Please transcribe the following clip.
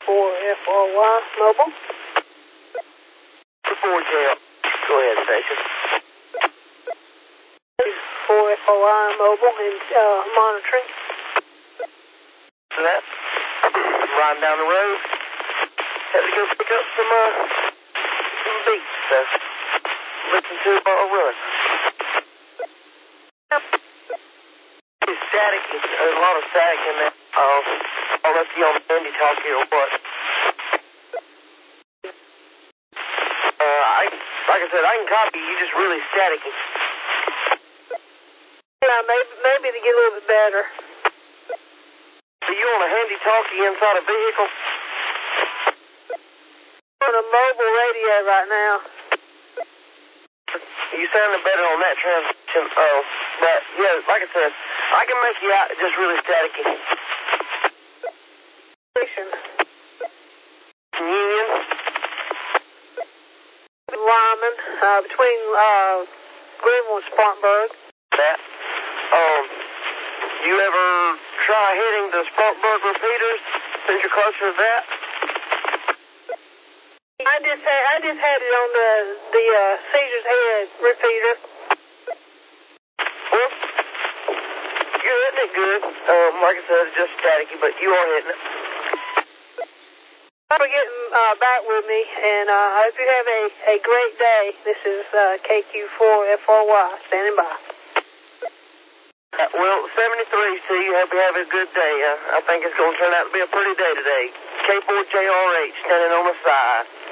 KQ4FRY mobile. 4JR. Go ahead, station. 4FRY mobile and monitoring. So that. Riding down the road. Had to go pick up some beats. Listen to it while I run. It's static. There's a lot of static in there. Unless you're on the handy talkie or what. Like I said, I can copy you, just really staticky. Yeah, maybe to get a little bit better. So you on a handy talkie inside a vehicle? On a mobile radio right now. You sounded better on that transmission. But yeah, like I said, I can make you out just really staticky. Union. Lyman, between Greenville and Spartanburg. That. You ever try hitting the Spartanburg repeaters since you're closer to that? I just had it on the Caesar's Head repeater. Well, you're hitting it good. Like I said, it's just staticky, but you are hitting it. Thanks for getting back with me, and I hope you have a great day. This is KQ4FRY standing by. Well, 73, see you. Hope you have a good day. I think it's going to turn out to be a pretty day today. K4JRH standing on the side.